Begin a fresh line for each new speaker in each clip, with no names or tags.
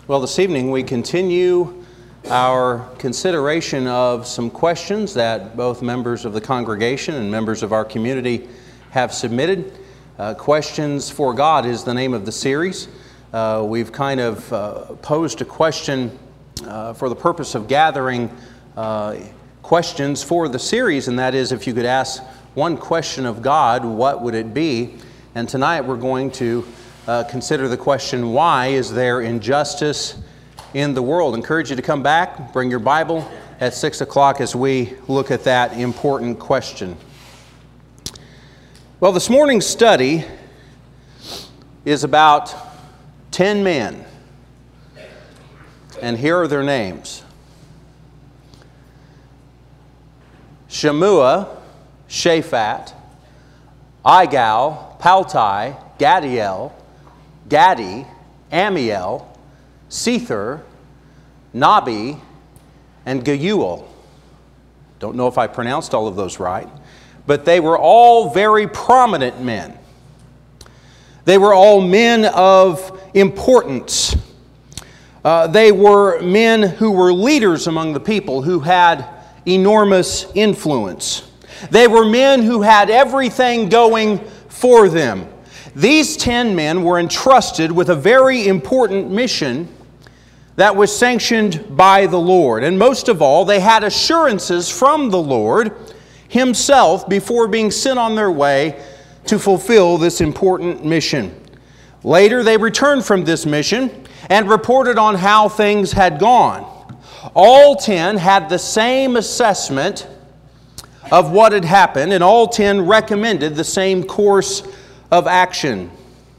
Well, this evening we continue our consideration of some questions that both members of the congregation and members of our community have submitted. Questions for God is the name of the series. We've kind of posed a question for the purpose of gathering questions for the series, and that is, if you could ask one question of God, what would it be? And tonight we're going to consider the question, why is there injustice in the world? I encourage you to come back, bring your Bible at 6 o'clock as we look at that important question. Well, this morning's study is about 10 men, and here are their names: Shammua, Shaphat, Igal, Paltai, Gadiel, Gadi, Amiel, Sethur, Nabi, and Geuel. Don't know if I pronounced all of those right, but they were all very prominent men. They were all men of importance. They were men who were leaders among the people, who had enormous influence. They were men who had everything going for them. These 10 men were entrusted with a very important mission that was sanctioned by the Lord. And most of all, they had assurances from the Lord Himself before being sent on their way to fulfill this important mission. Later, they returned from this mission and reported on how things had gone. All 10 had the same assessment of what had happened, and all 10 recommended the same course of action.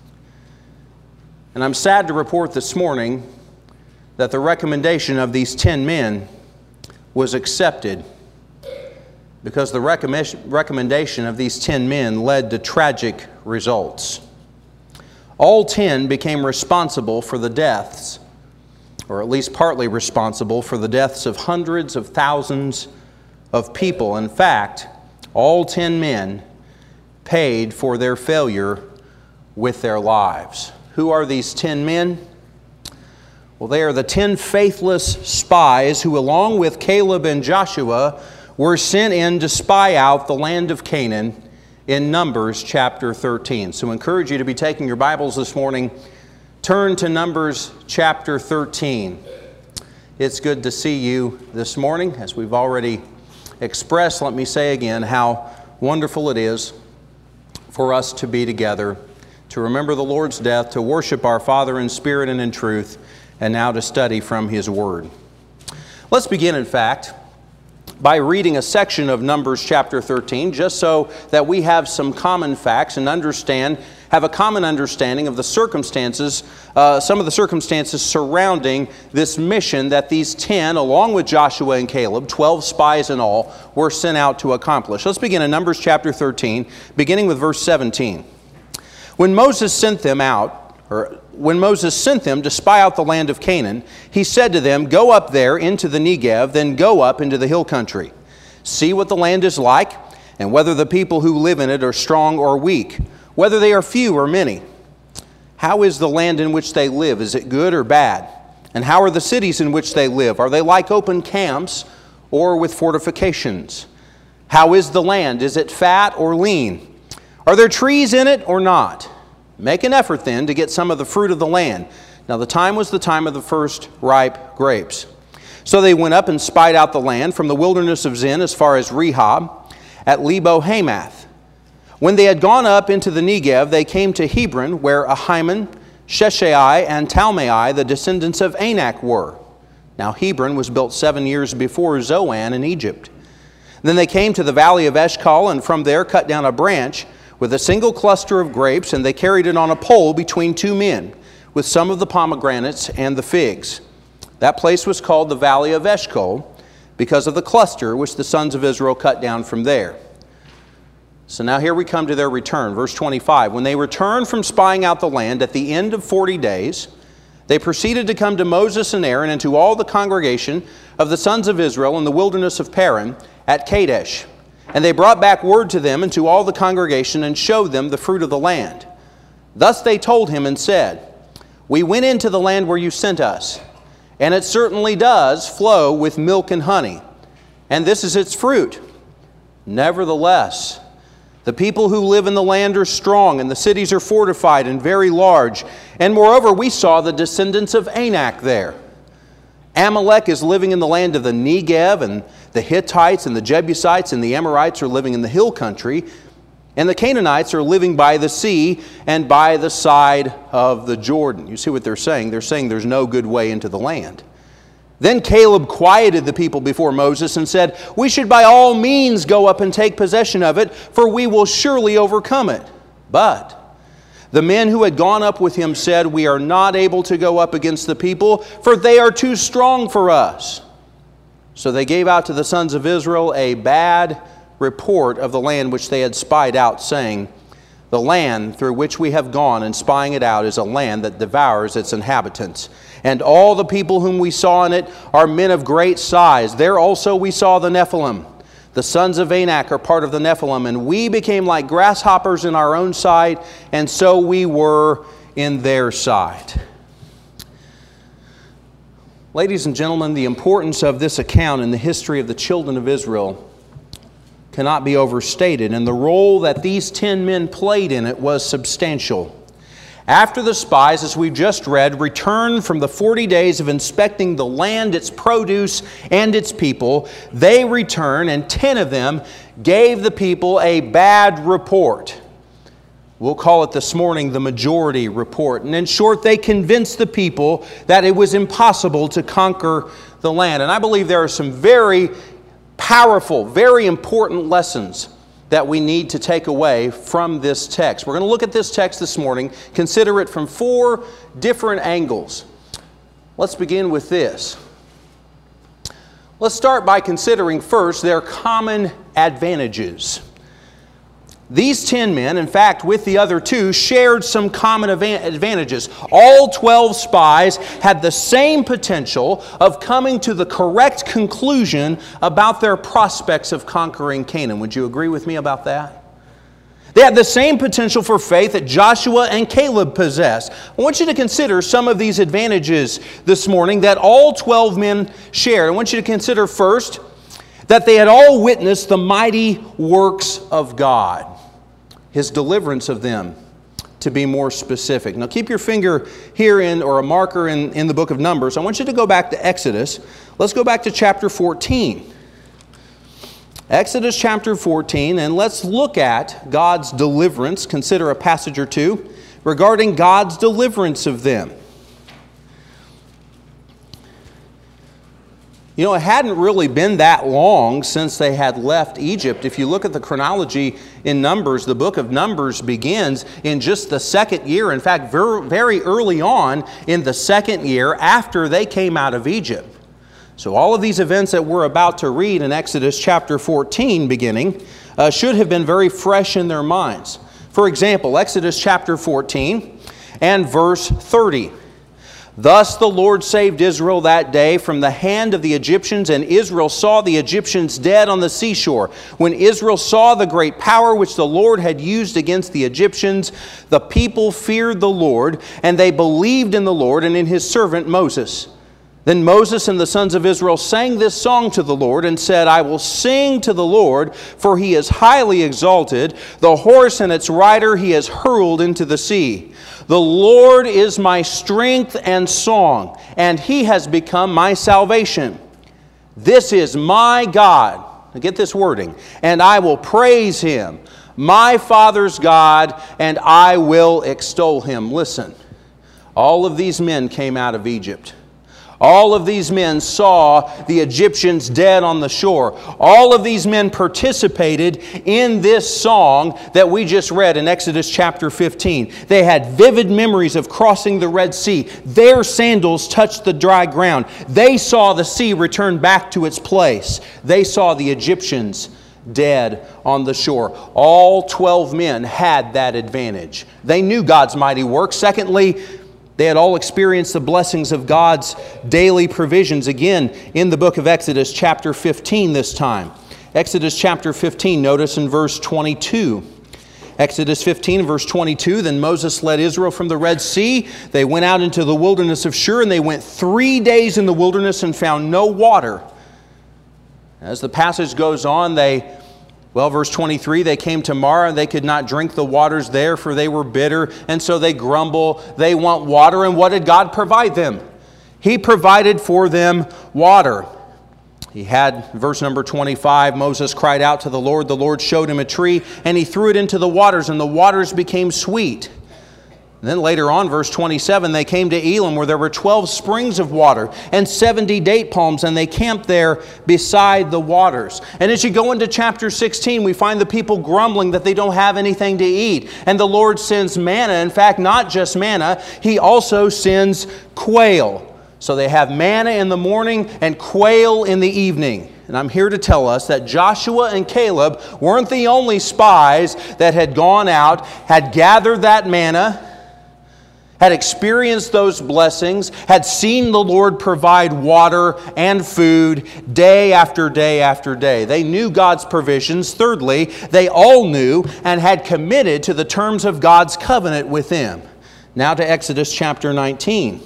And I'm sad to report this morning that the recommendation of these 10 men was accepted, because the recommendation of these 10 men led to tragic results. All 10 became responsible for the deaths, or at least partly responsible for the deaths of hundreds of thousands of people. In fact, all 10 men paid for their failure with their lives. Who are these 10 men? Well, they are the 10 faithless spies who, along with Caleb and Joshua, were sent in to spy out the land of Canaan in Numbers chapter 13. So I encourage you to be taking your Bibles this morning. Turn to Numbers chapter 13. It's good to see you this morning. As we've already expressed, let me say again how wonderful it is for us to be together, to remember the Lord's death, to worship our Father in spirit and in truth, and now to study from His Word. Let's begin, in fact, by reading a section of Numbers chapter 13, just so that we have some common facts and have a common understanding of the circumstances, some of the circumstances surrounding this mission that these 10, along with Joshua and Caleb, 12 spies in all, were sent out to accomplish. Let's begin in Numbers chapter 13, beginning with verse 17. When Moses sent them to spy out the land of Canaan, he said to them, "Go up there into the Negev, then go up into the hill country. See what the land is like, and whether the people who live in it are strong or weak, whether they are few or many. How is the land in which they live? Is it good or bad? And how are the cities in which they live? Are they like open camps or with fortifications? How is the land? Is it fat or lean? Are there trees in it or not? Make an effort then to get some of the fruit of the land." Now the time was the time of the first ripe grapes. So they went up and spied out the land from the wilderness of Zin as far as Rehob at Lebo Hamath. When they had gone up into the Negev, they came to Hebron, where Ahiman, Sheshai, and Talmai, the descendants of Anak, were. Now Hebron was built 7 years before Zoan in Egypt. Then they came to the valley of Eshcol, and from there cut down a branch with a single cluster of grapes, and they carried it on a pole between 2 men, with some of the pomegranates and the figs. That place was called the valley of Eshcol, because of the cluster which the sons of Israel cut down from there. So now here we come to their return. Verse 25, when they returned from spying out the land at the end of 40 days, they proceeded to come to Moses and Aaron and to all the congregation of the sons of Israel in the wilderness of Paran at Kadesh. And they brought back word to them and to all the congregation and showed them the fruit of the land. Thus they told him and said, We went into the land where you sent us, and it certainly does flow with milk and honey, and this is its fruit. Nevertheless, the people who live in the land are strong, and the cities are fortified and very large. And moreover, we saw the descendants of Anak there. Amalek is living in the land of the Negev, and the Hittites and the Jebusites and the Amorites are living in the hill country, and the Canaanites are living by the sea and by the side of the Jordan. You see what they're saying? They're saying there's no good way into the land. Then Caleb quieted the people before Moses and said, "We should by all means go up and take possession of it, for we will surely overcome it." But the men who had gone up with him said, "We are not able to go up against the people, for they are too strong for us." So they gave out to the sons of Israel a bad report of the land which they had spied out, saying, "The land through which we have gone and spying it out is a land that devours its inhabitants. And all the people whom we saw in it are men of great size. There also we saw the Nephilim. The sons of Anak are part of the Nephilim, and we became like grasshoppers in our own sight, and so we were in their sight." Ladies and gentlemen, the importance of this account in the history of the children of Israel cannot be overstated, and the role that these 10 men played in it was substantial. After the spies, as we've just read, returned from the 40 days of inspecting the land, its produce, and its people, they returned, and 10 of them gave the people a bad report. We'll call it this morning the majority report. And in short, they convinced the people that it was impossible to conquer the land. And I believe there are some very powerful, very important lessons that we need to take away from this text. We're going to look at this text this morning, consider it from 4 different angles. Let's begin with this. Let's start by considering first their common advantages. These 10 men, in fact, with the other 2, shared some common advantages. All 12 spies had the same potential of coming to the correct conclusion about their prospects of conquering Canaan. Would you agree with me about that? They had the same potential for faith that Joshua and Caleb possessed. I want you to consider some of these advantages this morning that all 12 men shared. I want you to consider first that they had all witnessed the mighty works of God, His deliverance of them, to be more specific. Now keep your finger here or a marker in the book of Numbers. I want you to go back to Exodus. Let's go back to chapter 14. Exodus chapter 14, and let's look at God's deliverance. Consider a passage or two regarding God's deliverance of them. You know, it hadn't really been that long since they had left Egypt. If you look at the chronology in Numbers, the book of Numbers begins in just the 2nd year. In fact, very early on in the 2nd year after they came out of Egypt. So all of these events that we're about to read in Exodus chapter 14 beginning should have been very fresh in their minds. For example, Exodus chapter 14 and verse 30. "Thus the Lord saved Israel that day from the hand of the Egyptians, and Israel saw the Egyptians dead on the seashore. When Israel saw the great power which the Lord had used against the Egyptians, the people feared the Lord, and they believed in the Lord and in His servant Moses. Then Moses and the sons of Israel sang this song to the Lord and said, 'I will sing to the Lord, for He is highly exalted. The horse and its rider He has hurled into the sea. The Lord is my strength and song, and He has become my salvation. This is my God,'" now get this wording, "'and I will praise Him, my Father's God, and I will extol Him.'" Listen, all of these men came out of Egypt. All of these men saw the Egyptians dead on the shore. All of these men participated in this song that we just read in Exodus chapter 15. They had vivid memories of crossing the Red Sea. Their sandals touched the dry ground. They saw the sea return back to its place. They saw the Egyptians dead on the shore. All 12 men had that advantage. They knew God's mighty work. Secondly, they had all experienced the blessings of God's daily provisions. Again, in the book of Exodus chapter 15 this time. Exodus chapter 15, notice in verse 22. Exodus 15, verse 22, then Moses led Israel from the Red Sea. They went out into the wilderness of Shur, and they went 3 days in the wilderness and found no water. As the passage goes on, verse 23, they came to Marah, and they could not drink the waters there, for they were bitter, and so they grumble. They want water, and what did God provide them? He provided for them water. He had, verse number 25, Moses cried out to the Lord showed him a tree, and he threw it into the waters, and the waters became sweet. And then later on, verse 27, they came to Elim, where there were 12 springs of water and 70 date palms, and they camped there beside the waters. And as you go into chapter 16, we find the people grumbling that they don't have anything to eat. And the Lord sends manna. In fact, not just manna, He also sends quail. So they have manna in the morning and quail in the evening. And I'm here to tell us that Joshua and Caleb weren't the only spies that had gone out, had gathered that manna, had experienced those blessings, had seen the Lord provide water and food day after day after day. They knew God's provisions. Thirdly, they all knew and had committed to the terms of God's covenant with them. Now to Exodus chapter 19.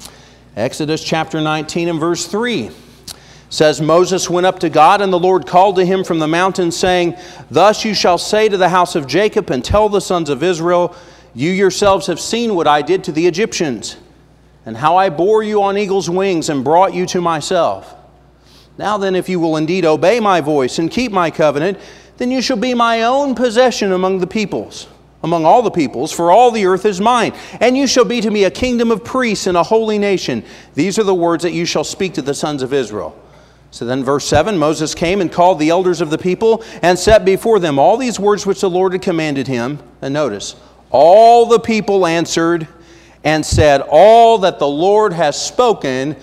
Exodus chapter 19 and verse 3 says, Moses went up to God, and the Lord called to him from the mountain, saying, Thus you shall say to the house of Jacob, and tell the sons of Israel, You yourselves have seen what I did to the Egyptians, and how I bore you on eagle's wings and brought you to myself. Now then, if you will indeed obey my voice and keep my covenant, then you shall be my own possession among the peoples, among all the peoples, for all the earth is mine. And you shall be to me a kingdom of priests and a holy nation. These are the words that you shall speak to the sons of Israel. So then verse 7, Moses came and called the elders of the people and set before them all these words which the Lord had commanded him. And notice, all the people answered and said, All that the Lord has spoken,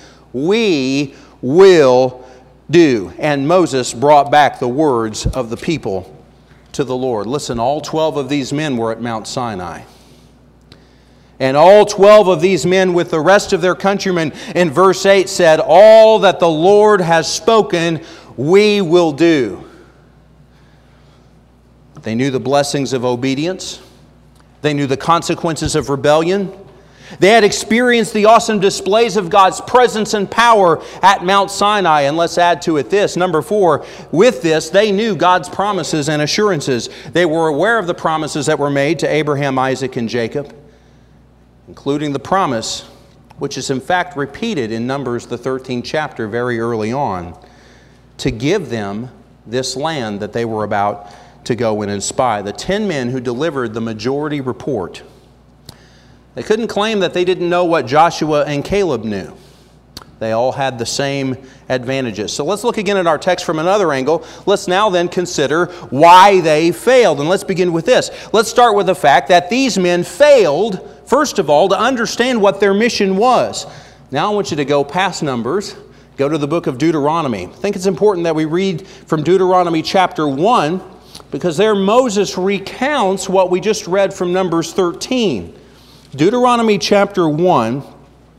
we will do. And Moses brought back the words of the people to the Lord. Listen, all 12 of these men were at Mount Sinai. And all 12 of these men with the rest of their countrymen in verse 8 said, All that the Lord has spoken, we will do. They knew the blessings of obedience. They knew the consequences of rebellion. They had experienced the awesome displays of God's presence and power at Mount Sinai. And let's add to it this. Number 4, with this, they knew God's promises and assurances. They were aware of the promises that were made to Abraham, Isaac, and Jacob, including the promise, which is in fact repeated in Numbers, the 13th chapter, very early on, to give them this land that they were about to go in and spy. The 10 men who delivered the majority report. They couldn't claim that they didn't know what Joshua and Caleb knew. They all had the same advantages. So let's look again at our text from another angle. Let's now then consider why they failed. And let's begin with this. Let's start with the fact that these men failed, first of all, to understand what their mission was. Now I want you to go past Numbers. Go to the book of Deuteronomy. I think it's important that we read from Deuteronomy chapter 1, because there Moses recounts what we just read from Numbers 13. Deuteronomy chapter 1. And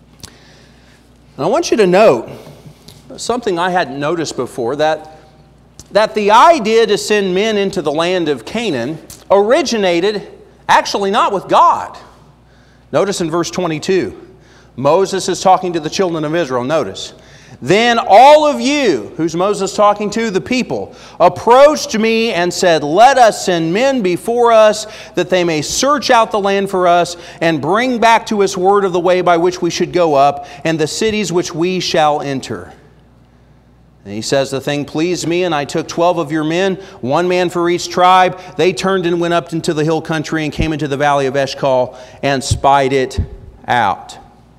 I want you to note something I hadn't noticed before, that the idea to send men into the land of Canaan originated actually not with God. Notice in verse 22, Moses is talking to the children of Israel. Notice, Then all of you, who's Moses talking to? The people, approached me and said, Let us send men before us, that they may search out the land for us, and bring back to us word of the way by which we should go up, and the cities which we shall enter. And he says, The thing pleased me, and I took 12 of your men, 1 man for each tribe. They turned and went up into the hill country, and came into the valley of Eshcol, and spied it out.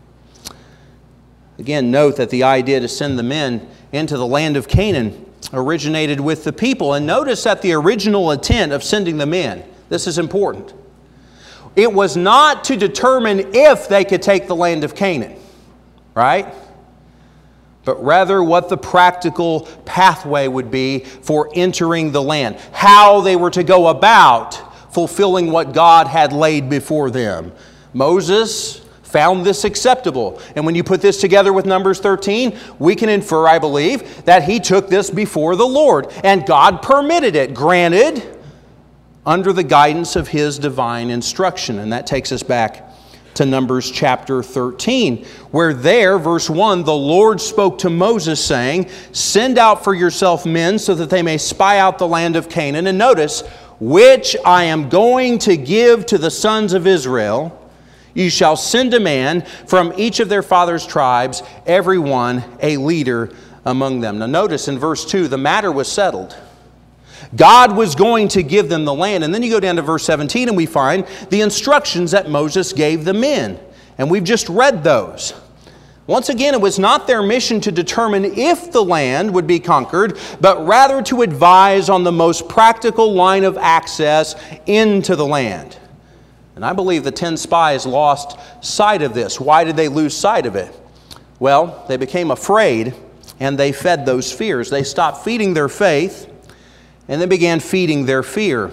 Again, note that the idea to send the men into the land of Canaan originated with the people. And notice that the original intent of sending them in, this is important, it was not to determine if they could take the land of Canaan, right? But rather what the practical pathway would be for entering the land, how they were to go about fulfilling what God had laid before them. Moses found this acceptable. And when you put this together with Numbers 13, we can infer, I believe, that he took this before the Lord. And God permitted it. Granted, under the guidance of His divine instruction. And that takes us back to Numbers chapter 13, where there, verse 1, the Lord spoke to Moses, saying, "Send out for yourself men so that they may spy out the land of Canaan." And notice, "which I am going to give to the sons of Israel. You shall send a man from each of their fathers' tribes, every one a leader among them." Now notice in verse 2, the matter was settled. God was going to give them the land. And then you go down to verse 17 and we find the instructions that Moses gave the men. And we've just read those. Once again, it was not their mission to determine if the land would be conquered, but rather to advise on the most practical line of access into the land. And I believe the 10 spies lost sight of this. Why did they lose sight of it? Well, they became afraid and they fed those fears. They stopped feeding their faith and they began feeding their fear.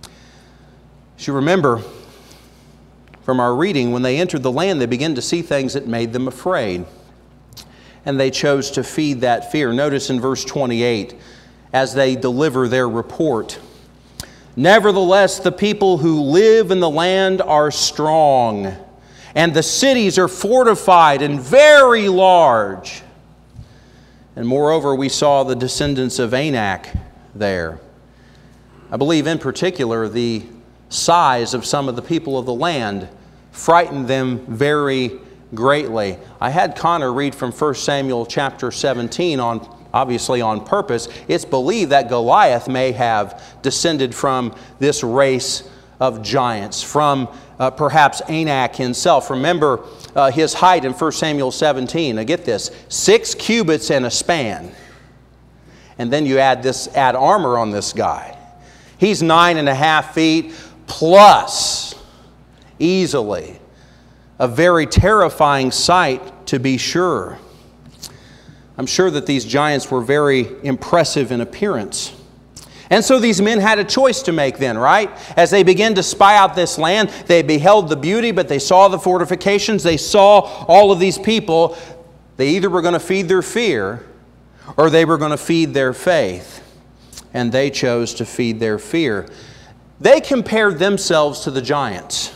As you remember from our reading, when they entered the land, they began to see things that made them afraid. And they chose to feed that fear. Notice in verse 28, as they deliver their report, "Nevertheless, the people who live in the land are strong, and the cities are fortified and very large." And moreover, we saw the descendants of Anak there. I believe in particular the size of some of the people of the land frightened them very greatly. I had Connor read from 1 Samuel chapter 17 obviously on purpose. It's believed that Goliath may have descended from this race of giants, from perhaps Anak himself. Remember his height in 1 Samuel 17. Now get this, 6 cubits and a span. And then you add armor on this guy. He's 9.5 feet plus, easily. A very terrifying sight, to be sure. I'm sure that these giants were very impressive in appearance. And so these men had a choice to make then, right? As they began to spy out this land, they beheld the beauty, but they saw the fortifications, they saw all of these people. They either were going to feed their fear or they were going to feed their faith. And they chose to feed their fear. They compared themselves to the giants.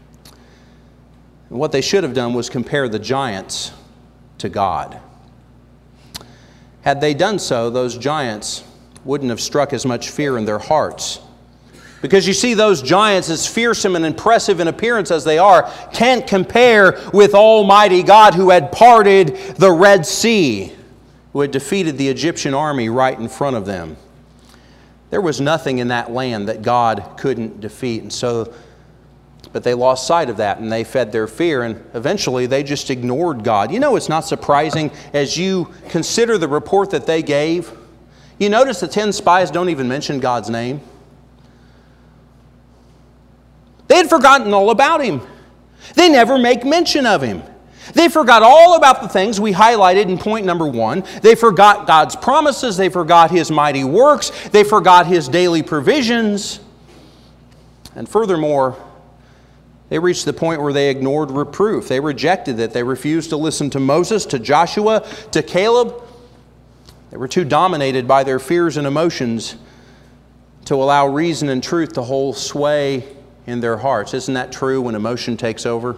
And what they should have done was compare the giants to God. Had they done so, those giants wouldn't have struck as much fear in their hearts. Because you see, those giants, as fearsome and impressive in appearance as they are, can't compare with Almighty God, who had parted the Red Sea, who had defeated the Egyptian army right in front of them. There was nothing in that land that God couldn't defeat. But they lost sight of that and they fed their fear, and eventually they just ignored God. You know, it's not surprising as you consider the report that they gave. You notice the 10 spies don't even mention God's name. They had forgotten all about Him. They never make mention of Him. They forgot all about the things we highlighted in point number 1. They forgot God's promises. They forgot His mighty works. They forgot His daily provisions. And furthermore, they reached the point where they ignored reproof. They rejected it. They refused to listen to Moses, to Joshua, to Caleb. They were too dominated by their fears and emotions to allow reason and truth to hold sway in their hearts. Isn't that true when emotion takes over?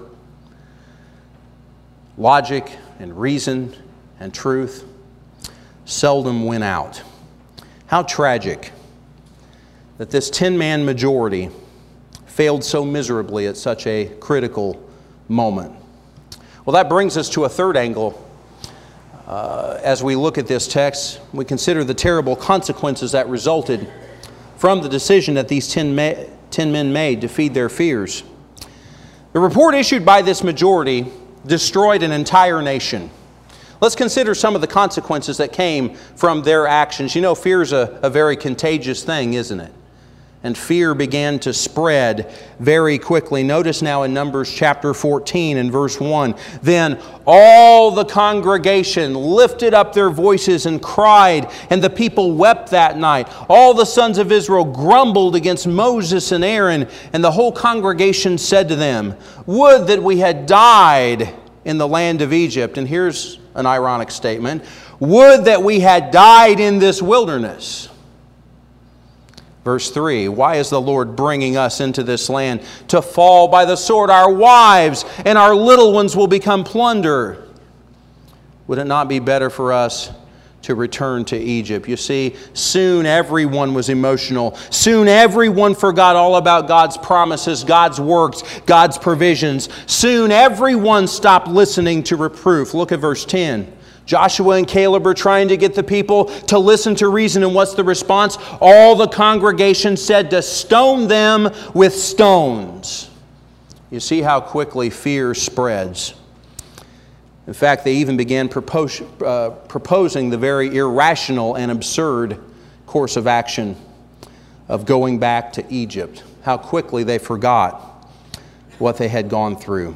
Logic and reason and truth seldom win out. How tragic that this 10-man majority failed so miserably at such a critical moment. Well, that brings us to a third angle. As we look at this text, we consider the terrible consequences that resulted from the decision that these 10 men made to feed their fears. The report issued by this majority destroyed an entire nation. Let's consider some of the consequences that came from their actions. You know, fear is a very contagious thing, isn't it? And fear began to spread very quickly. Notice now in Numbers chapter 14 and verse 1, "Then all the congregation lifted up their voices and cried, and the people wept that night. All the sons of Israel grumbled against Moses and Aaron, and the whole congregation said to them, 'Would that we had died in the land of Egypt.'" And here's an ironic statement, "Would that we had died in this wilderness." Verse 3, why is the Lord bringing us into this land to fall by the sword? Our wives and our little ones will become plunder. Would it not be better for us to return to Egypt? You see, soon everyone was emotional. Soon everyone forgot all about God's promises, God's works, God's provisions. Soon everyone stopped listening to reproof. Look at verse 10. Joshua and Caleb are trying to get the people to listen to reason, and what's the response? All the congregation said to stone them with stones. You see how quickly fear spreads. In fact, they even began proposing the very irrational and absurd course of action of going back to Egypt. How quickly they forgot what they had gone through.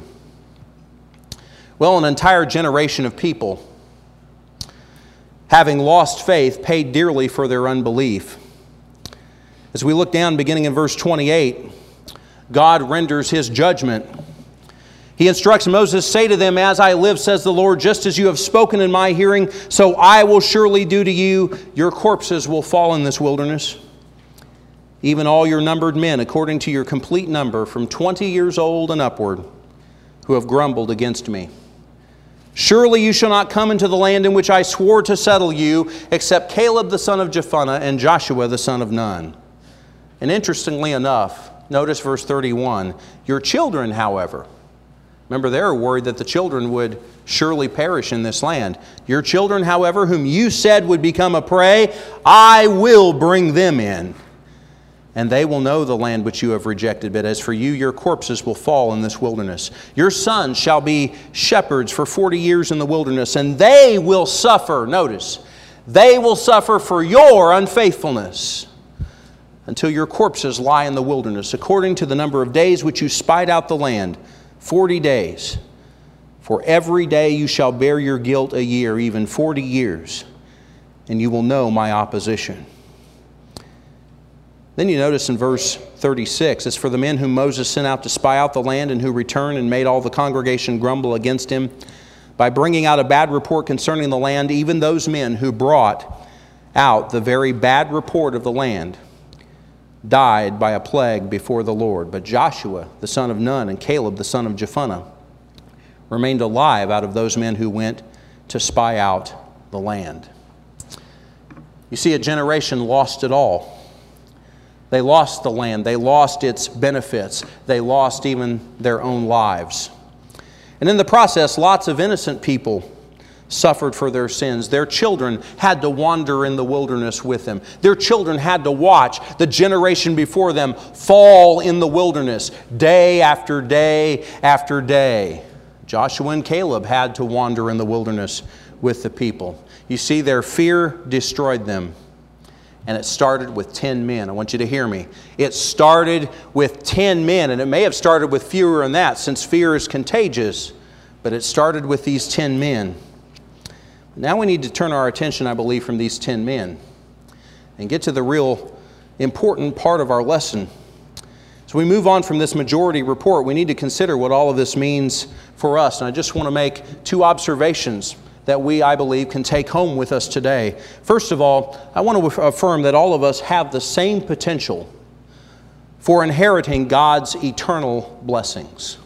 Well, an entire generation of people, having lost faith, paid dearly for their unbelief. As we look down, beginning in verse 28, God renders His judgment. He instructs Moses, say to them, as I live, says the Lord, just as you have spoken in my hearing, so I will surely do to you. Your corpses will fall in this wilderness. Even all your numbered men, according to your complete number, from 20 years old and upward, who have grumbled against me. Surely you shall not come into the land in which I swore to settle you, except Caleb the son of Jephunneh and Joshua the son of Nun. And interestingly enough, notice verse 31, your children, however, remember, they were worried that the children would surely perish in this land. Your children, however, whom you said would become a prey, I will bring them in, and they will know the land which you have rejected. But as for you, your corpses will fall in this wilderness. Your sons shall be shepherds for 40 years in the wilderness, and they will suffer, notice, they will suffer for your unfaithfulness until your corpses lie in the wilderness, according to the number of days which you spied out the land, 40 days. For every day you shall bear your guilt a year, even 40 years, and you will know my opposition. Then you notice in verse 36, it's for the men whom Moses sent out to spy out the land and who returned and made all the congregation grumble against him by bringing out a bad report concerning the land, even those men who brought out the very bad report of the land died by a plague before the Lord. But Joshua, the son of Nun, and Caleb, the son of Jephunneh, remained alive out of those men who went to spy out the land. You see, a generation lost it all. They lost the land. They lost its benefits. They lost even their own lives. And in the process, lots of innocent people suffered for their sins. Their children had to wander in the wilderness with them. Their children had to watch the generation before them fall in the wilderness day after day after day. Joshua and Caleb had to wander in the wilderness with the people. You see, their fear destroyed them. And it started with 10 men. I want you to hear me. It started with 10 men, and it may have started with fewer than that, since fear is contagious. But it started with these 10 men. Now we need to turn our attention, I believe, from these 10 men and get to the real important part of our lesson. So we move on from this majority report. We need to consider what all of this means for us. And I just want to make two observations that we, I believe, can take home with us today. First of all, I want to affirm that all of us have the same potential for inheriting God's eternal blessings.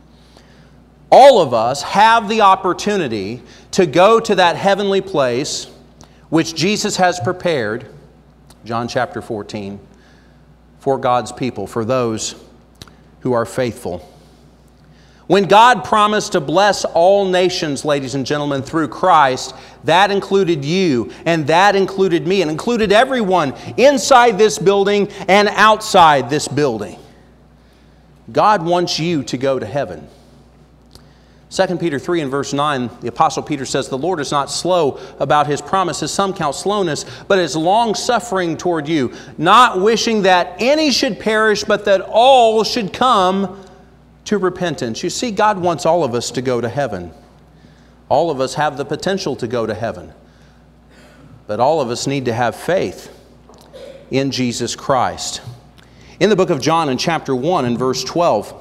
All of us have the opportunity to go to that heavenly place which Jesus has prepared, John chapter 14, for God's people, for those who are faithful. When God promised to bless all nations, ladies and gentlemen, through Christ, that included you, and that included me, and included everyone inside this building and outside this building. God wants you to go to heaven. 2 Peter 3 and verse 9, the Apostle Peter says, the Lord is not slow about His promises, some count slowness, but is long-suffering toward you, not wishing that any should perish, but that all should come to repentance. You see, God wants all of us to go to heaven. All of us have the potential to go to heaven. But all of us need to have faith in Jesus Christ. In the book of John in chapter 1 and verse 12,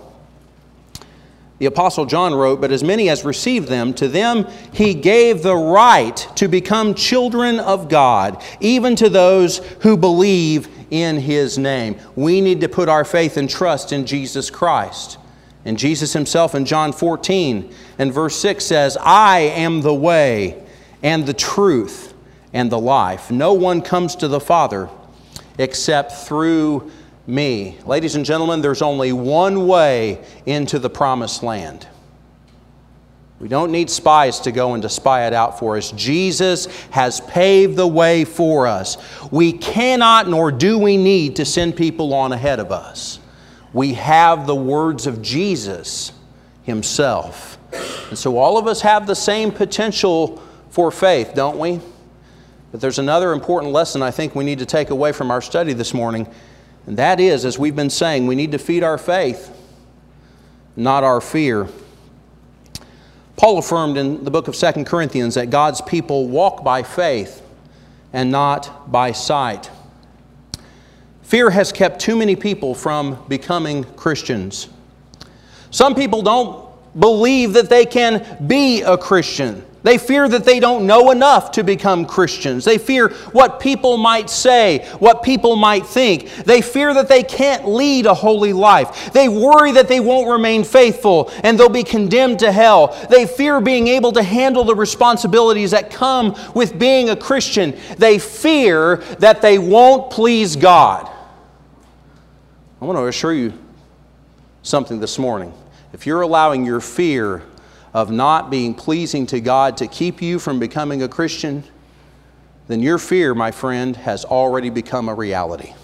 the Apostle John wrote, but as many as received them, to them He gave the right to become children of God, even to those who believe in His name. We need to put our faith and trust in Jesus Christ. And Jesus Himself in John 14 and verse 6 says, I am the way and the truth and the life. No one comes to the Father except through me. Ladies and gentlemen, there's only one way into the promised land. We don't need spies to go and to spy it out for us. Jesus has paved the way for us. We cannot nor do we need to send people on ahead of us. We have the words of Jesus Himself. And so all of us have the same potential for faith, don't we? But there's another important lesson I think we need to take away from our study this morning. And that is, as we've been saying, we need to feed our faith, not our fear. Paul affirmed in the book of 2 Corinthians that God's people walk by faith and not by sight. Fear has kept too many people from becoming Christians. Some people don't believe that they can be a Christian. They fear that they don't know enough to become Christians. They fear what people might say, what people might think. They fear that they can't lead a holy life. They worry that they won't remain faithful and they'll be condemned to hell. They fear being able to handle the responsibilities that come with being a Christian. They fear that they won't please God. I want to assure you something this morning. If you're allowing your fear of not being pleasing to God to keep you from becoming a Christian, then your fear, my friend, has already become a reality.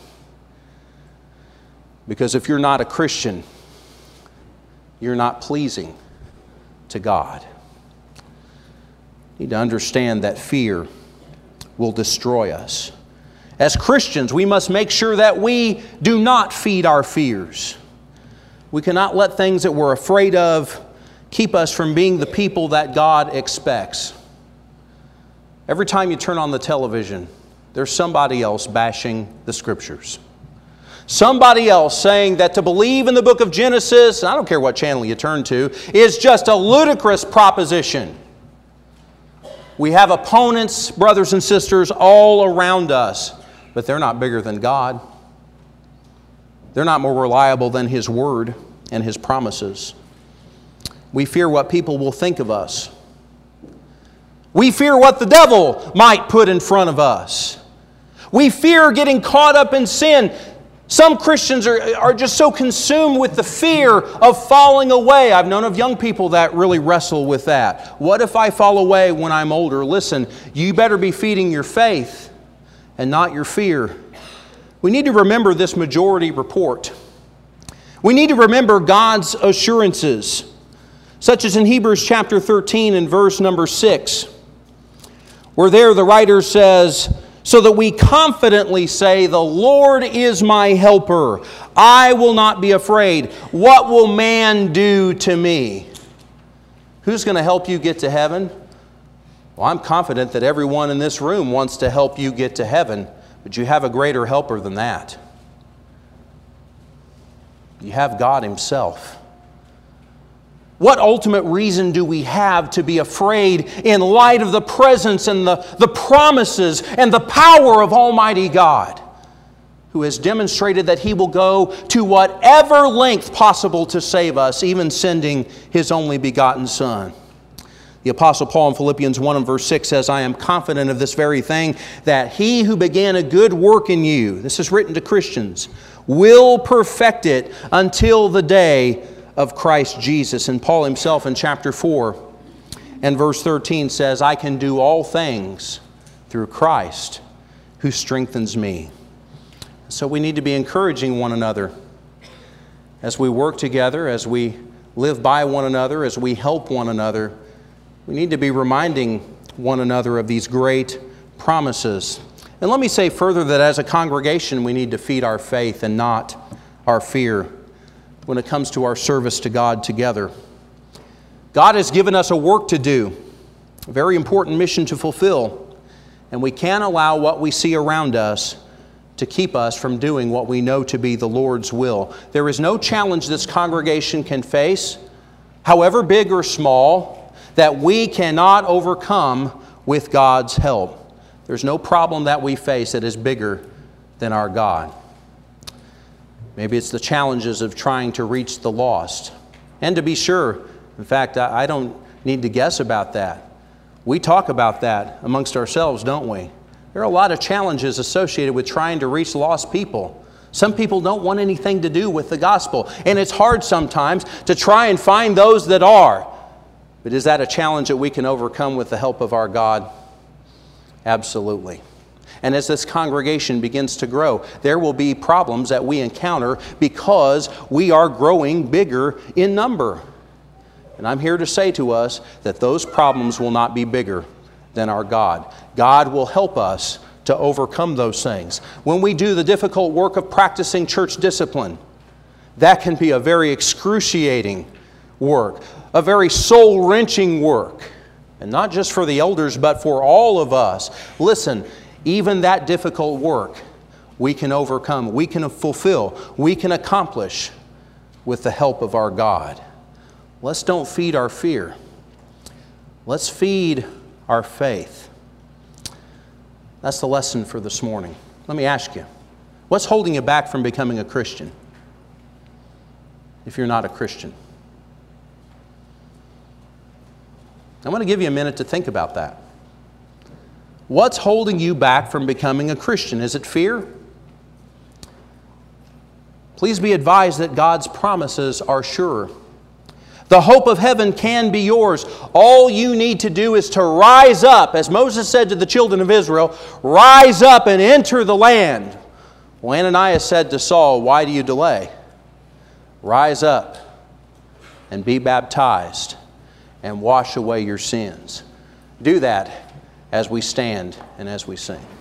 Because if you're not a Christian, you're not pleasing to God. You need to understand that fear will destroy us. As Christians, we must make sure that we do not feed our fears. We cannot let things that we're afraid of keep us from being the people that God expects. Every time you turn on the television, there's somebody else bashing the Scriptures. Somebody else saying that to believe in the book of Genesis, I don't care what channel you turn to, is just a ludicrous proposition. We have opponents, brothers and sisters, all around us, but they're not bigger than God. They're not more reliable than His Word and His promises. We fear what people will think of us. We fear what the devil might put in front of us. We fear getting caught up in sin. Some Christians are just so consumed with the fear of falling away. I've known of young people that really wrestle with that. What if I fall away when I'm older? Listen, you better be feeding your faith and not your fear. We need to remember this majority report. We need to remember God's assurances, such as in Hebrews chapter 13 and verse number 6, where there the writer says, so that we confidently say, the Lord is my helper. I will not be afraid. What will man do to me? Who's going to help you get to heaven? Well, I'm confident that everyone in this room wants to help you get to heaven, but you have a greater helper than that. You have God Himself. What ultimate reason do we have to be afraid in light of the presence and the promises and the power of Almighty God, who has demonstrated that He will go to whatever length possible to save us, even sending His only begotten Son? The Apostle Paul in Philippians 1 and verse 6 says, I am confident of this very thing, that He who began a good work in you, this is written to Christians, will perfect it until the day of Christ Jesus. And Paul himself in chapter 4 and verse 13 says, I can do all things through Christ who strengthens me. So we need to be encouraging one another as we work together, as we live by one another, as we help one another. We need to be reminding one another of these great promises. And let me say further that as a congregation, we need to feed our faith and not our fear when it comes to our service to God together. God has given us a work to do, a very important mission to fulfill, and we can't allow what we see around us to keep us from doing what we know to be the Lord's will. There is no challenge this congregation can face, however big or small, that we cannot overcome with God's help. There's no problem that we face that is bigger than our God. Maybe it's the challenges of trying to reach the lost. And to be sure, in fact, I don't need to guess about that. We talk about that amongst ourselves, don't we? There are a lot of challenges associated with trying to reach lost people. Some people don't want anything to do with the gospel, and it's hard sometimes to try and find those that are. But is that a challenge that we can overcome with the help of our God? Absolutely. And as this congregation begins to grow, there will be problems that we encounter because we are growing bigger in number. And I'm here to say to us that those problems will not be bigger than our God. God will help us to overcome those things. When we do the difficult work of practicing church discipline, that can be a very excruciating work, a very soul-wrenching work. And not just for the elders, but for all of us. Listen, even that difficult work we can overcome, we can fulfill, we can accomplish with the help of our God. Let's don't feed our fear. Let's feed our faith. That's the lesson for this morning. Let me ask you, what's holding you back from becoming a Christian if you're not a Christian? I want to give you a minute to think about that. What's holding you back from becoming a Christian? Is it fear? Please be advised that God's promises are sure. The hope of heaven can be yours. All you need to do is to rise up, as Moses said to the children of Israel, rise up and enter the land. Well, Ananias said to Saul, why do you delay? Rise up and be baptized and wash away your sins. Do that as we stand and as we sing.